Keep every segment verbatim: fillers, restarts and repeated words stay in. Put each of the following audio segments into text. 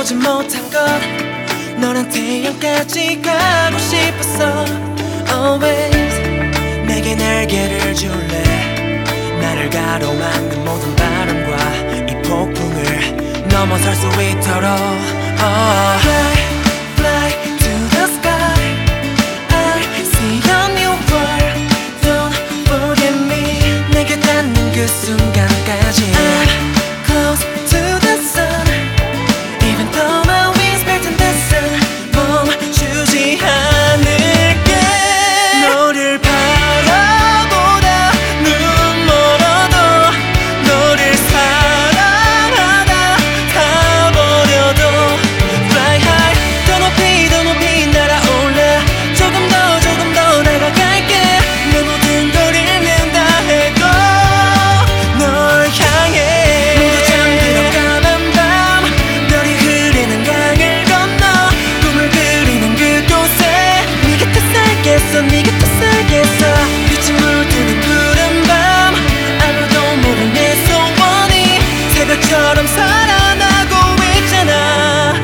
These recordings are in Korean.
보지 못한 것 너란 태양까지 가고 싶었어. Always 내게 날개를 줄래. 나를 가로막는 모든 바람과 이 폭풍을 넘어설 수 있도록 oh. Fly, fly to the sky. I see a new world. Don't forget me. 내게 닿는 그 순간까지 I'm close to the sun. Even though my wings burden the sun. 멈추지 않을게. 너를 바라보다 눈 멀어도 너를 사랑하다 다 버려도 Fly high 더 높이 더 높이 날아올라. 조금 더 조금 더 다가갈게. 내 모든 걸 잃는다 해도 널 향해. 모두 잠들어 까만 밤 별이 흐르는 강을 건너 꿈을 그리는 그곳에 네 곁에 살겠어. 네 곁에 살겠어. 빛이 물드는 푸른 밤 아무도 모르는 내 소원이 새벽처럼 살아나고 있잖아.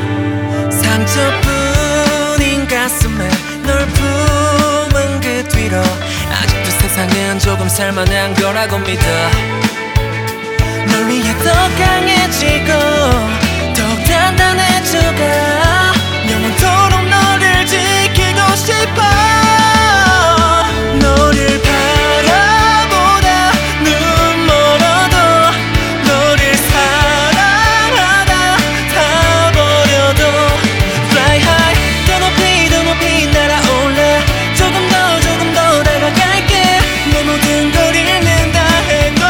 상처뿐인 가슴에 널 품은 그 뒤로 아직도 세상은 조금 살만한 거라고 믿어. 널 위해 더 강해지고 더욱 단단해져가. 영원토록 너를 지키고 싶어. 너를 바라보다 눈 멀어도 너를 사랑하다 다 버려도 Fly high 더 높이 더 높이 날아올라. 조금 더 조금 더 다가갈게. 내 모든 걸 잃는다 해도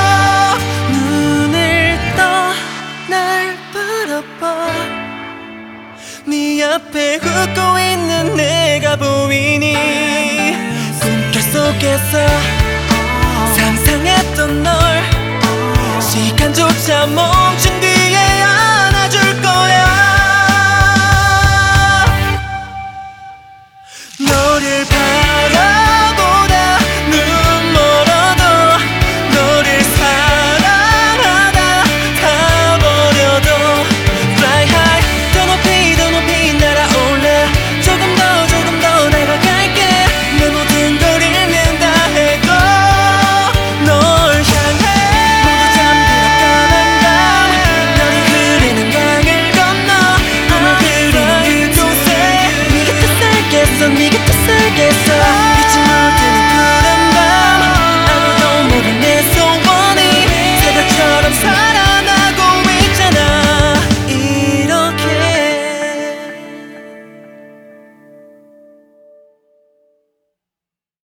눈을 떠 날 바라봐. 네 앞에 웃고 있는 내가 보이니 꿈결 속에서 상상했던 널 시간조차 멈춘 뒤에 안아줄 거야. 너를 바라보다 눈 멀어도 너를 사랑하다 다 버려도 Fly high 더 높이 더 높이 날아올라. 조금 더 조금 더 다가갈게. 내 모든 걸 잃는다 해도 널 향해. 모두 잠들어 까만 밤 별이 흐르는 강을 건너 꿈을 그리는 그곳에 네 곁에 살겠어. 네 곁에 살겠어. 빛이 물드는 푸른 밤 아무도 모르는 내 소원이 새벽처럼 살아